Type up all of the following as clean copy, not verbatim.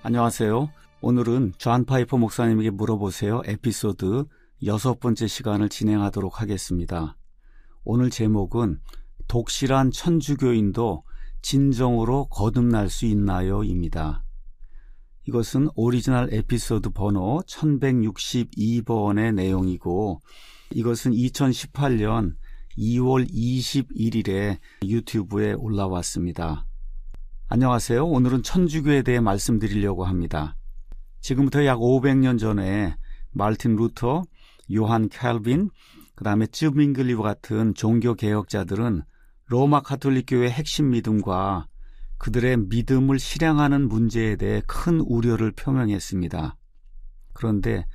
안녕하세요. 오늘은 존 파이퍼 목사님에게 물어보세요 에피소드 6번째 시간을 진행하도록 하겠습니다. 오늘 제목은 독실한 천주교인도 진정으로 거듭날 수 있나요? 입니다. 이것은 오리지널 에피소드 번호 1162번의 내용이고 이것은 2018년 2월 21일에 유튜브에 올라왔습니다. 안녕하세요. 오늘은 천주교에 대해 말씀드리려고 합니다. 지금부터 약 500년 전에 마르틴 루터, 요한 캘빈, 그 다음에 쯔밍글리와 같은 종교개혁자들은 로마 가톨릭 교회의 핵심 믿음과 그들의 믿음을 실행하는 문제에 대해 큰 우려를 표명했습니다. 그런데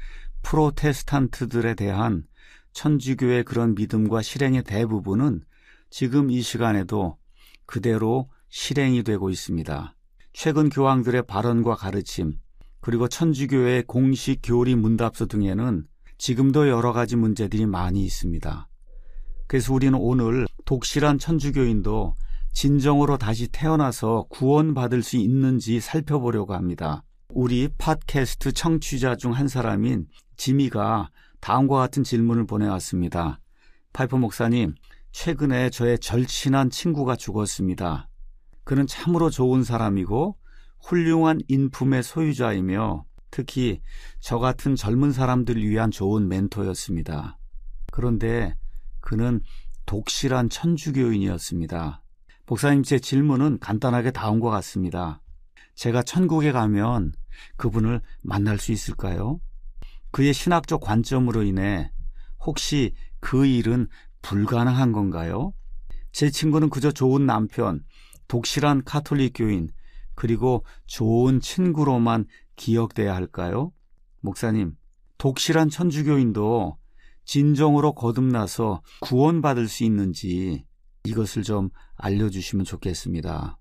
프로테스탄트들에 대한 천주교의 그런 믿음과 실행의 대부분은 지금 이 시간에도 그대로 실행이 되고 있습니다. 최근 교황들의 발언과 가르침, 그리고 천주교의 공식 교리 문답서 등에는 지금도 여러 가지 문제들이 많이 있습니다. 그래서 우리는 오늘 독실한 천주교인도 진정으로 다시 태어나서 구원받을 수 있는지 살펴보려고 합니다. 우리 팟캐스트 청취자 중 한 사람인 지미가 다음과 같은 질문을 보내왔습니다. 파이퍼 목사님, 최근에 저의 절친한 친구가 죽었습니다. 그는 참으로 좋은 사람이고 훌륭한 인품의 소유자이며 특히 저 같은 젊은 사람들을 위한 좋은 멘토였습니다. 그런데 그는 독실한 천주교인이었습니다. 목사님, 제 질문은 간단하게 다음과 같습니다. 제가 천국에 가면 그분을 만날 수 있을까요? 그의 신학적 관점으로 인해 혹시 그 일은 불가능한 건가요? 제 친구는 그저 좋은 남편, 독실한 가톨릭 교인, 그리고 좋은 친구로만 기억돼야 할까요? 목사님, 독실한 천주교인도 진정으로 거듭나서 구원받을 수 있는지 이것을 좀 알려주시면 좋겠습니다.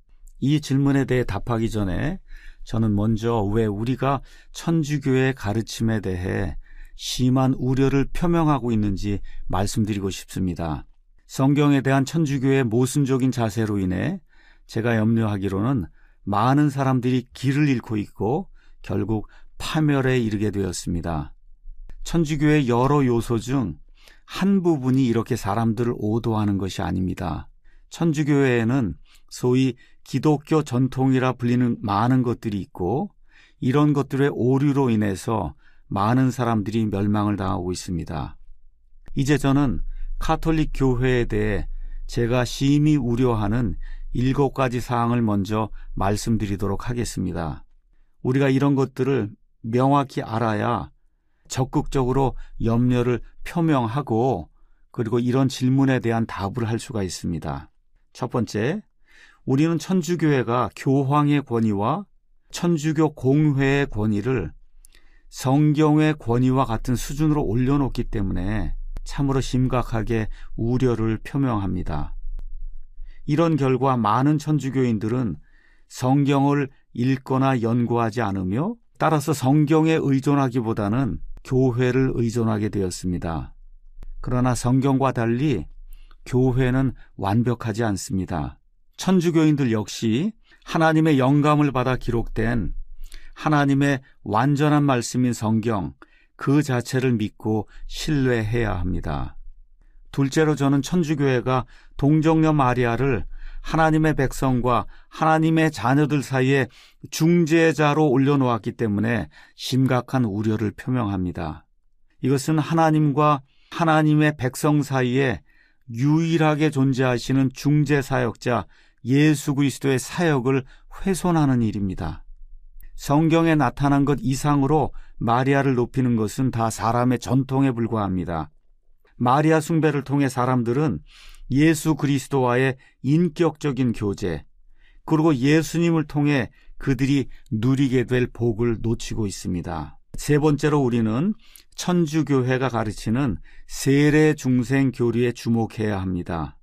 이 질문에 대해 답하기 전에 저는 먼저 왜 우리가 천주교의 가르침에 대해 심한 우려를 표명하고 있는지 말씀드리고 싶습니다. 성경에 대한 천주교의 모순적인 자세로 인해 제가 염려하기로는 많은 사람들이 길을 잃고 있고 결국 파멸에 이르게 되었습니다. 천주교의 여러 요소 중 한 부분이 이렇게 사람들을 오도하는 것이 아닙니다. 천주교회에는 소위 기독교 전통이라 불리는 많은 것들이 있고 이런 것들의 오류로 인해서 많은 사람들이 멸망을 당하고 있습니다. 이제 저는 가톨릭 교회에 대해 제가 심히 우려하는 7가지 사항을 먼저 말씀드리도록 하겠습니다. 우리가 이런 것들을 명확히 알아야 적극적으로 염려를 표명하고 그리고 이런 질문에 대한 답을 할 수가 있습니다. 첫 번째, 우리는 천주교회가 교황의 권위와 천주교 공회의 권위를 성경의 권위와 같은 수준으로 올려놓기 때문에 참으로 심각하게 우려를 표명합니다. 이런 결과 많은 천주교인들은 성경을 읽거나 연구하지 않으며 따라서 성경에 의존하기보다는 교회를 의존하게 되었습니다. 그러나 성경과 달리 교회는 완벽하지 않습니다. 천주교인들 역시 하나님의 영감을 받아 기록된 하나님의 완전한 말씀인 성경 그 자체를 믿고 신뢰해야 합니다. 둘째로 저는 천주교회가 동정녀 마리아를 하나님의 백성과 하나님의 자녀들 사이에 중재자로 올려놓았기 때문에 심각한 우려를 표명합니다. 이것은 하나님과 하나님의 백성 사이에 유일하게 존재하시는 중재사역자 예수 그리스도의 사역을 훼손하는 일입니다. 성경에 나타난 것 이상으로 마리아를 높이는 것은 다 사람의 전통에 불과합니다. 마리아 숭배를 통해 사람들은 예수 그리스도와의 인격적인 교제, 그리고 예수님을 통해 그들이 누리게 될 복을 놓치고 있습니다. 세 번째로 우리는 천주교회가 가르치는 세례중생 교리에 주목해야 합니다.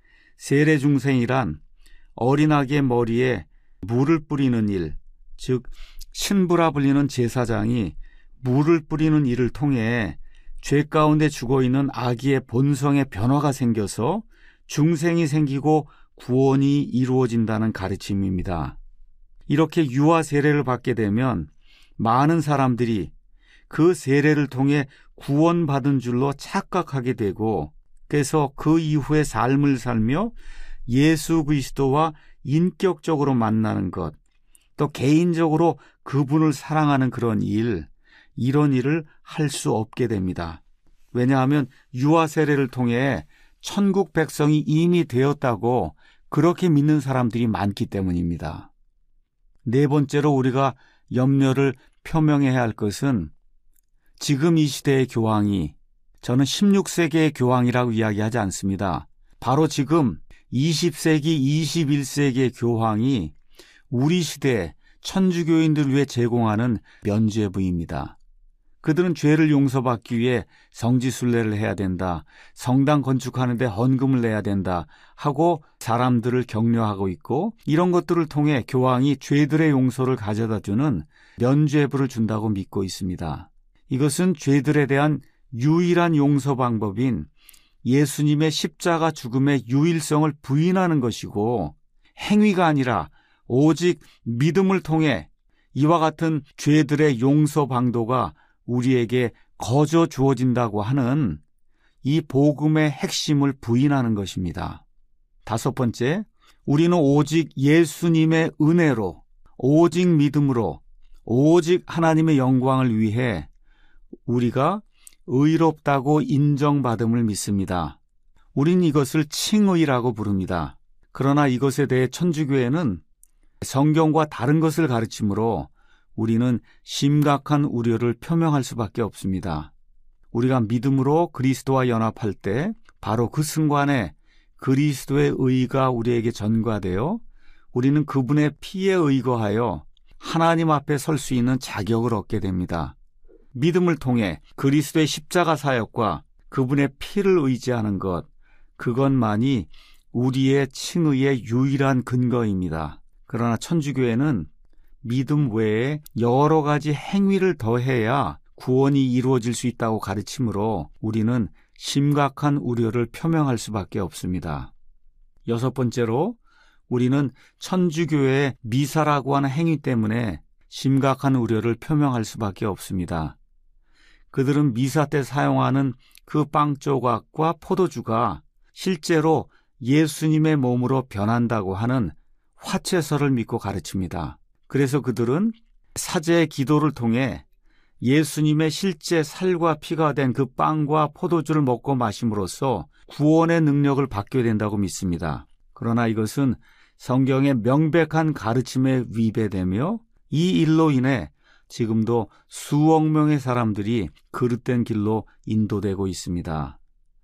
세례중생이란 어린아기의 머리에 물을 뿌리는 일, 즉 신부라 불리는 제사장이 물을 뿌리는 일을 통해 죄 가운데 죽어있는 아기의 본성의 변화가 생겨서 중생이 생기고 구원이 이루어진다는 가르침입니다. 이렇게 유아 세례를 받게 되면 많은 사람들이 그 세례를 통해 구원받은 줄로 착각하게 되고, 그래서 그 이후의 삶을 살며 예수 그리스도와 인격적으로 만나는 것, 또 개인적으로 그분을 사랑하는 이런 일을 할 수 없게 됩니다. 왜냐하면 유아 세례를 통해 천국 백성이 이미 되었다고 그렇게 믿는 사람들이 많기 때문입니다. 네 번째로 우리가 염려를 표명해야 할 것은, 지금 이 시대의 교황이, 저는 16세기의 교황이라고 이야기하지 않습니다. 바로 지금 20세기, 21세기의 교황이 우리 시대에 천주교인들을 위해 제공하는 면죄부입니다. 그들은 죄를 용서받기 위해 성지순례를 해야 된다, 성당 건축하는 데 헌금을 내야 된다 하고 사람들을 격려하고 있고, 이런 것들을 통해 교황이 죄들의 용서를 가져다주는 면죄부를 준다고 믿고 있습니다. 이것은 죄들에 대한 유일한 용서 방법인 예수님의 십자가 죽음의 유일성을 부인하는 것이고, 행위가 아니라 오직 믿음을 통해 이와 같은 죄들의 용서 방도가 우리에게 거저 주어진다고 하는 이 복음의 핵심을 부인하는 것입니다. 다섯 번째, 우리는 오직 예수님의 은혜로, 오직 믿음으로, 오직 하나님의 영광을 위해 우리가 의롭다고 인정받음을 믿습니다. 우린 이것을 칭의라고 부릅니다. 그러나 이것에 대해 천주교회는 성경과 다른 것을 가르치므로 우리는 심각한 우려를 표명할 수밖에 없습니다. 우리가 믿음으로 그리스도와 연합할 때 바로 그 순간에 그리스도의 의가 우리에게 전가되어 우리는 그분의 피에 의거하여 하나님 앞에 설 수 있는 자격을 얻게 됩니다. 믿음을 통해 그리스도의 십자가 사역과 그분의 피를 의지하는 것, 그것만이 우리의 칭의의 유일한 근거입니다. 그러나 천주교회는 믿음 외에 여러 가지 행위를 더해야 구원이 이루어질 수 있다고 가르치므로 우리는 심각한 우려를 표명할 수밖에 없습니다. 여섯 번째로, 우리는 천주교회의 미사라고 하는 행위 때문에 심각한 우려를 표명할 수밖에 없습니다. 그들은 미사 때 사용하는 그 빵 조각과 포도주가 실제로 예수님의 몸으로 변한다고 하는 화채설을 믿고 가르칩니다. 그래서 그들은 사제의 기도를 통해 예수님의 실제 살과 피가 된 그 빵과 포도주를 먹고 마심으로써 구원의 능력을 받게 된다고 믿습니다. 그러나 이것은 성경의 명백한 가르침에 위배되며 이 일로 인해 지금도 수억 명의 사람들이 그릇된 길로 인도되고 있습니다.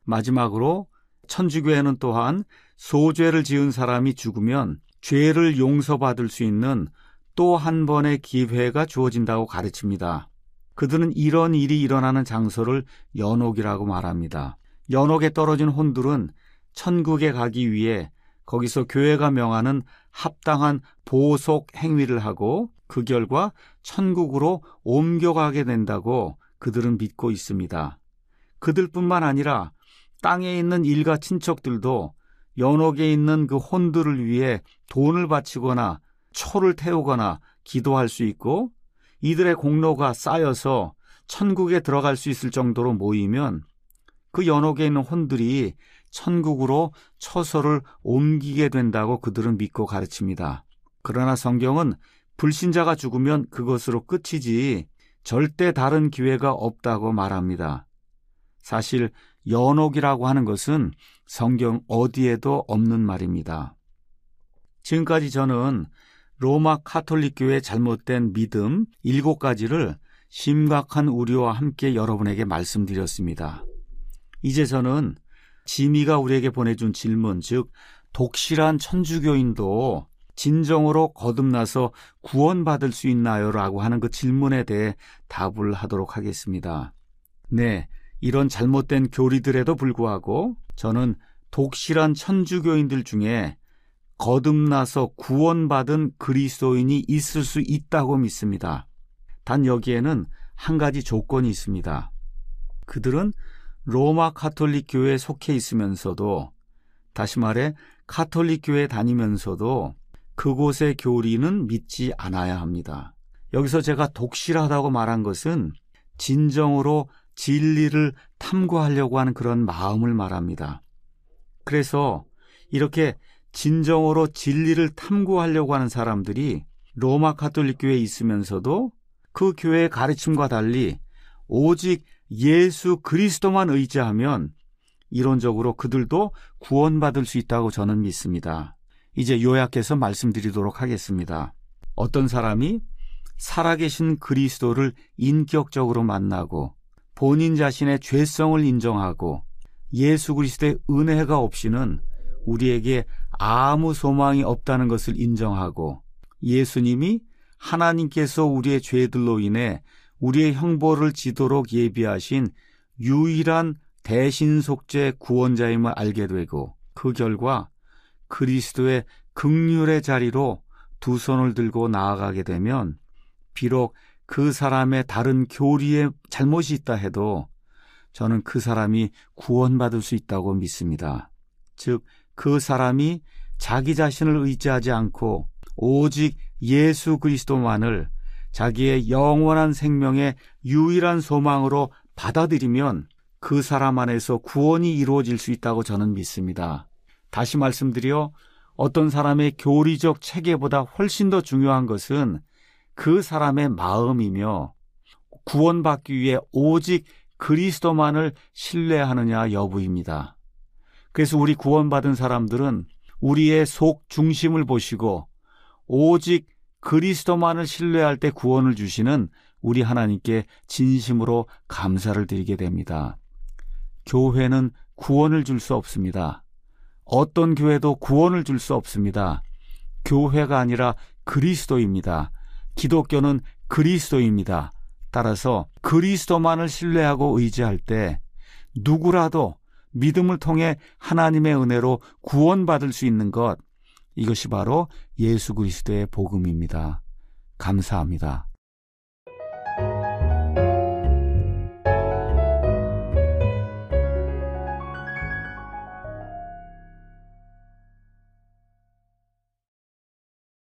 마지막으로 천주교회는 또한 소죄를 지은 사람이 죽으면 죄를 용서받을 수 있는 또 한 번의 기회가 주어진다고 가르칩니다. 그들은 이런 일이 일어나는 장소를 연옥이라고 말합니다. 연옥에 떨어진 혼들은 천국에 가기 위해 거기서 교회가 명하는 합당한 보속 행위를 하고 그 결과 천국으로 옮겨가게 된다고 그들은 믿고 있습니다. 그들뿐만 아니라 땅에 있는 일가 친척들도 연옥에 있는 그 혼들을 위해 돈을 바치거나 초를 태우거나 기도할 수 있고, 이들의 공로가 쌓여서 천국에 들어갈 수 있을 정도로 모이면 그 연옥에 있는 혼들이 천국으로 처소를 옮기게 된다고 그들은 믿고 가르칩니다. 그러나 성경은 불신자가 죽으면 그것으로 끝이지 절대 다른 기회가 없다고 말합니다. 사실 연옥이라고 하는 것은 성경 어디에도 없는 말입니다. 지금까지 저는 로마 카톨릭 교회의 잘못된 믿음 7가지를 심각한 우려와 함께 여러분에게 말씀드렸습니다. 이제 저는 지미가 우리에게 보내준 질문, 즉 독실한 천주교인도 진정으로 거듭나서 구원받을 수 있나요? 라고 하는 그 질문에 대해 답을 하도록 하겠습니다. 네, 이런 잘못된 교리들에도 불구하고 저는 독실한 천주교인들 중에 거듭나서 구원받은 그리스도인이 있을 수 있다고 믿습니다. 단 여기에는 한 가지 조건이 있습니다. 그들은 로마 카톨릭 교회에 속해 있으면서도, 다시 말해 카톨릭 교회에 다니면서도 그곳의 교리는 믿지 않아야 합니다. 여기서 제가 독실하다고 말한 것은 진정으로 진리를 탐구하려고 하는 그런 마음을 말합니다. 그래서 이렇게 진정으로 진리를 탐구하려고 하는 사람들이 로마 가톨릭 교회에 있으면서도 그 교회의 가르침과 달리 오직 예수 그리스도만 의지하면 이론적으로 그들도 구원받을 수 있다고 저는 믿습니다. 이제 요약해서 말씀드리도록 하겠습니다. 어떤 사람이 살아계신 그리스도를 인격적으로 만나고 본인 자신의 죄성을 인정하고 예수 그리스도의 은혜가 없이는 우리에게 아무 소망이 없다는 것을 인정하고 예수님이 하나님께서 우리의 죄들로 인해 우리의 형벌을 지도록 예비하신 유일한 대신속죄 구원자임을 알게 되고 그 결과 그리스도의 긍휼의 자리로 두 손을 들고 나아가게 되면 비록 그 사람의 다른 교리에 잘못이 있다 해도 저는 그 사람이 구원받을 수 있다고 믿습니다. 즉, 그 사람이 자기 자신을 의지하지 않고 오직 예수 그리스도만을 자기의 영원한 생명의 유일한 소망으로 받아들이면 그 사람 안에서 구원이 이루어질 수 있다고 저는 믿습니다. 다시 말씀드려 어떤 사람의 교리적 체계보다 훨씬 더 중요한 것은 그 사람의 마음이며 구원받기 위해 오직 그리스도만을 신뢰하느냐 여부입니다. 그래서 우리 구원받은 사람들은 우리의 속 중심을 보시고 오직 그리스도만을 신뢰할 때 구원을 주시는 우리 하나님께 진심으로 감사를 드리게 됩니다. 교회는 구원을 줄 수 없습니다. 어떤 교회도 구원을 줄 수 없습니다. 교회가 아니라 그리스도입니다. 기독교는 그리스도입니다. 따라서 그리스도만을 신뢰하고 의지할 때 누구라도 믿음을 통해 하나님의 은혜로 구원받을 수 있는 것, 이것이 바로 예수 그리스도의 복음입니다. 감사합니다.